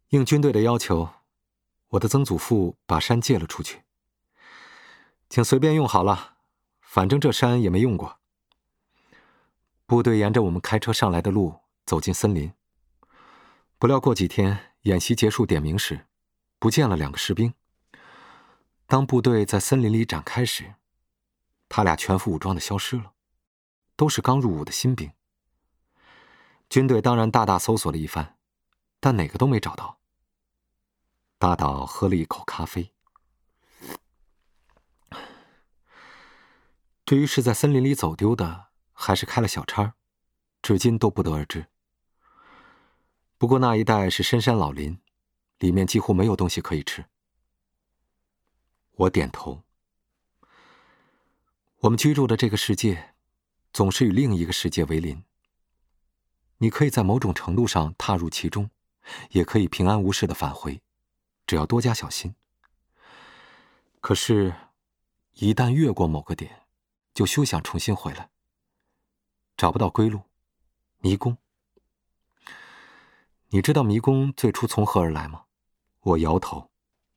应军队的要求，我的曾祖父把山借了出去，请随便用好了，反正这山也没用过。部队沿着我们开车上来的路走进森林，不料过几天演习结束点名时，不见了2个士兵。当部队在森林里展开时，他俩全副武装的消失了，都是刚入伍的新兵。军队当然大大搜索了一番，但哪个都没找到。大岛喝了一口咖啡。至于是在森林里走丢的，还是开了小差，至今都不得而知。不过那一带是深山老林，里面几乎没有东西可以吃。我点头。我们居住的这个世界，总是与另一个世界为邻。你可以在某种程度上踏入其中，也可以平安无事地返回，只要多加小心。可是，一旦越过某个点，就休想重新回来。找不到归路，迷宫。你知道迷宫最初从何而来吗？我摇头。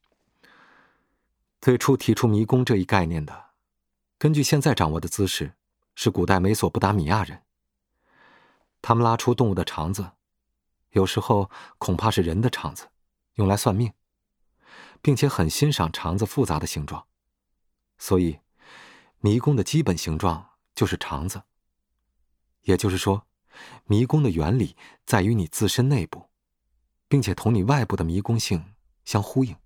最初提出迷宫这一概念的，根据现在掌握的知识，是古代美索不达米亚人。他们拉出动物的肠子，有时候恐怕是人的肠子，用来算命，并且很欣赏肠子复杂的形状。所以，迷宫的基本形状就是肠子。也就是说，迷宫的原理在于你自身内部，并且同你外部的迷宫性相呼应。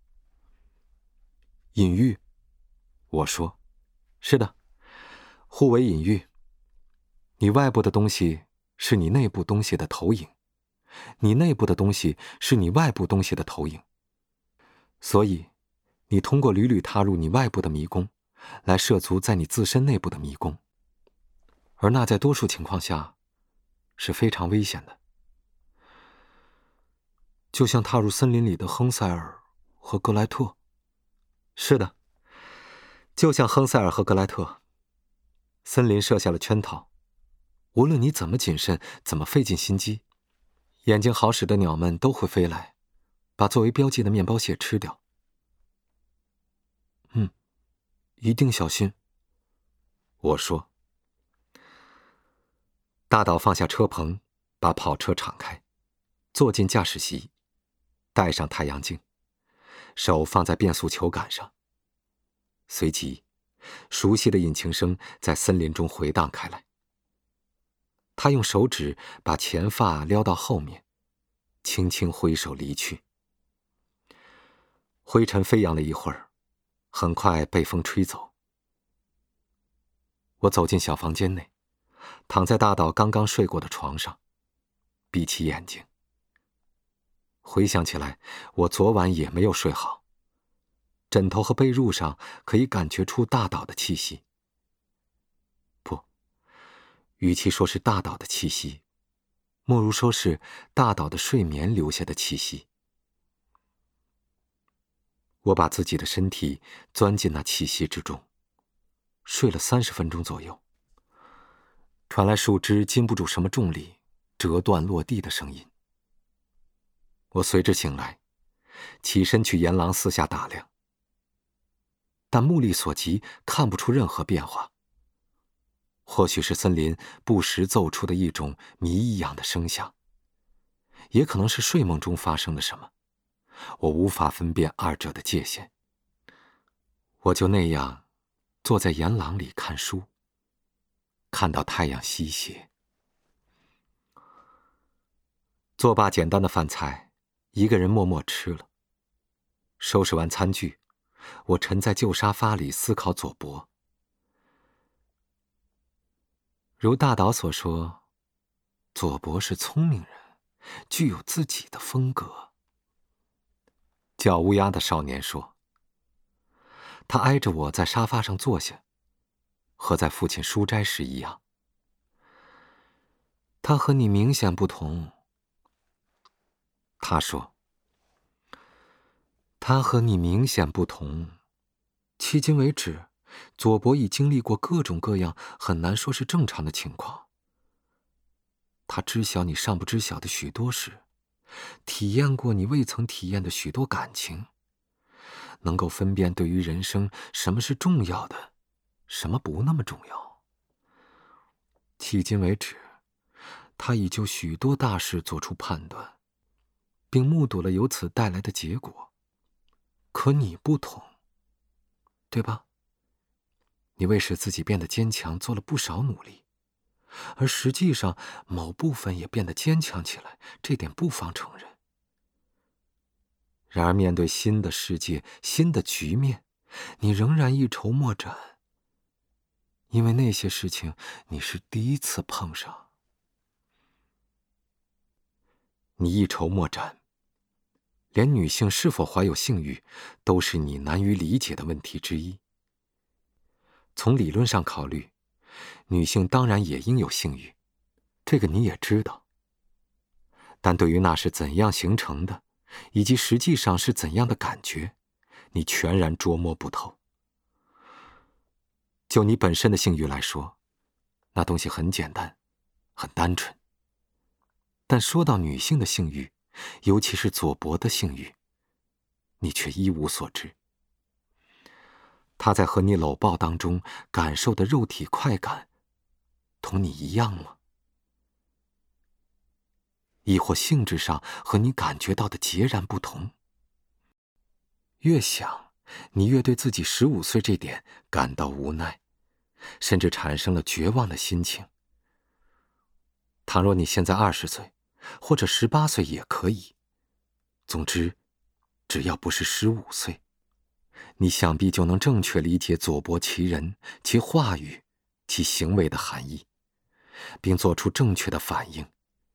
隐喻，我说，是的，互为隐喻。你外部的东西是你内部东西的投影，你内部的东西是你外部东西的投影。所以，你通过屡屡踏入你外部的迷宫，来涉足在你自身内部的迷宫，而那在多数情况下是非常危险的。就像踏入森林里的亨塞尔和格莱特。是的，就像亨塞尔和格莱特。森林设下了圈套，无论你怎么谨慎，怎么费尽心机，眼睛好使的鸟们都会飞来，把作为标记的面包屑吃掉。一定小心。我说。大岛放下车棚，把跑车敞开，坐进驾驶席，戴上太阳镜，手放在变速球杆上。随即，熟悉的引擎声在森林中回荡开来。他用手指把前发撩到后面，轻轻挥手离去。灰尘飞扬了一会儿，很快被风吹走。我走进小房间内，躺在大岛刚刚睡过的床上，闭起眼睛。回想起来，我昨晚也没有睡好。枕头和被褥上可以感觉出大岛的气息。不，与其说是大岛的气息，莫如说是大岛的睡眠留下的气息。我把自己的身体钻进那气息之中，睡了30分钟左右。传来树枝经不住什么重力折断落地的声音。我随之醒来，起身去沿廊四下打量，但目力所及看不出任何变化。或许是森林不时奏出的一种谜一样的声响，也可能是睡梦中发生了什么，我无法分辨二者的界限。我就那样坐在沿廊里看书，看到太阳西斜。作罢简单的饭菜，一个人默默吃了。收拾完餐具，我沉在旧沙发里思考佐伯。如大岛所说，佐伯是聪明人，具有自己的风格。叫乌鸦的少年说。他挨着我在沙发上坐下，和在父亲书斋时一样。他和你明显不同。他说。他和你明显不同。迄今为止，佐伯已经历过各种各样很难说是正常的情况。他知晓你尚不知晓的许多事， 体验过你未曾体验的许多感情，能够分辨对于人生什么是重要的，什么不那么重要。迄今为止，他已就许多大事做出判断，并目睹了由此带来的结果。可你不同，对吧？你为使自己变得坚强做了不少努力，而实际上某部分也变得坚强起来，这点不妨承认。然而面对新的世界、新的局面，你仍然一筹莫展，因为那些事情你是第一次碰上。你一筹莫展，连女性是否怀有性欲都是你难于理解的问题之一。从理论上考虑，女性当然也应有性欲，这个你也知道。但对于那是怎样形成的，以及实际上是怎样的感觉，你全然捉摸不透。就你本身的性欲来说，那东西很简单，很单纯。但说到女性的性欲，尤其是左伯的性欲，你却一无所知。他在和你搂抱当中感受的肉体快感，同你一样吗？亦或性质上和你感觉到的截然不同？越想，你越对自己15岁这点感到无奈，甚至产生了绝望的心情。倘若你现在20岁，或者18岁也可以，总之，只要不是15岁，你想必就能正确理解左伯其人、其话语、其行为的含义，并做出正确的反应。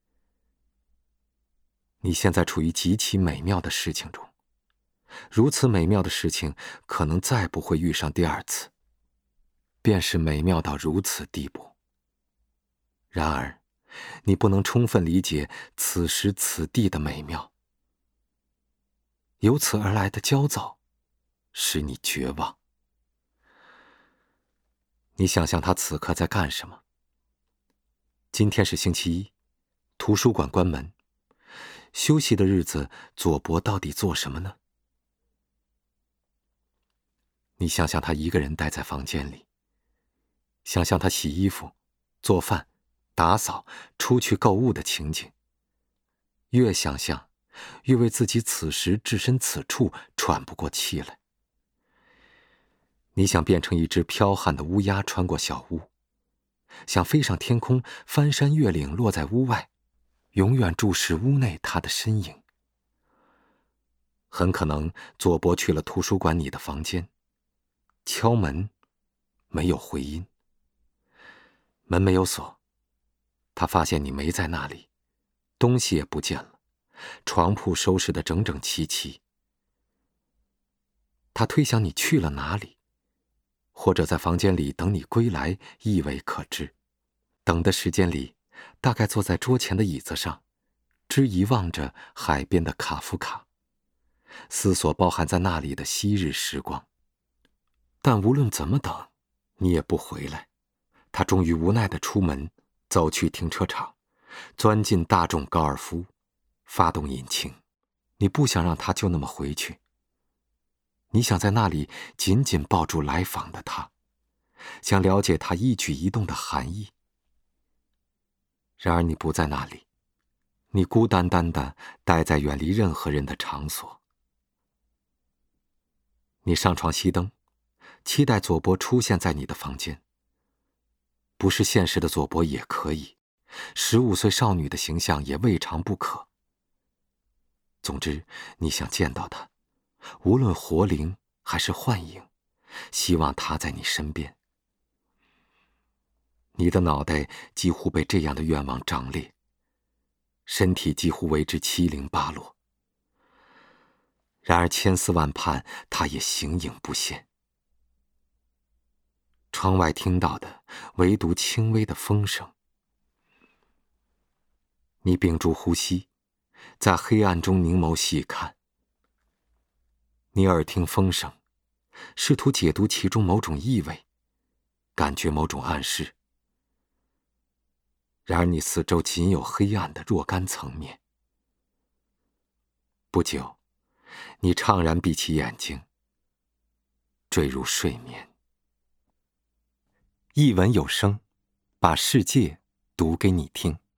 你现在处于极其美妙的事情中，如此美妙的事情可能再不会遇上第二次，便是美妙到如此地步。然而，你不能充分理解此时此地的美妙，由此而来的焦躁使你绝望。你想象他此刻在干什么？今天是星期一，图书馆关门，休息的日子，左伯到底做什么呢？你想象他一个人待在房间里，想象他洗衣服、做饭、打扫、出去购物的情景。越想象，越为自己此时置身此处喘不过气来。你想变成一只剽悍的乌鸦穿过小屋，想飞上天空，翻山越岭落在屋外，永远注视屋内他的身影。很可能左伯去了图书馆你的房间，敲门，没有回音。门没有锁，他发现你没在那里，东西也不见了，床铺收拾得整整齐齐。他推想你去了哪里，或者在房间里等你归来，亦未可知。等的时间里，大概坐在桌前的椅子上，只遗望着海边的卡夫卡，思索包含在那里的昔日时光。但无论怎么等，你也不回来。他终于无奈地出门，走去停车场，钻进大众高尔夫，发动引擎。你不想让他就那么回去，你想在那里紧紧抱住来访的他，想了解他一举一动的含义。然而你不在那里，你孤单单地待在远离任何人的场所。你上床熄灯，期待左伯出现在你的房间。不是现实的左伯也可以，15岁少女的形象也未尝不可。总之，你想见到他，无论活灵还是幻影，希望他在你身边。你的脑袋几乎被这样的愿望胀裂，身体几乎为之七零八落。然而千丝万盼，他也形影不现。窗外听到的唯独轻微的风声。你屏住呼吸，在黑暗中凝眸细看。你耳听风声，试图解读其中某种意味，感觉某种暗示。然而你四周仅有黑暗的若干层面。 不久，你怅然闭起眼睛，坠入睡眠。一文有声，把世界读给你听。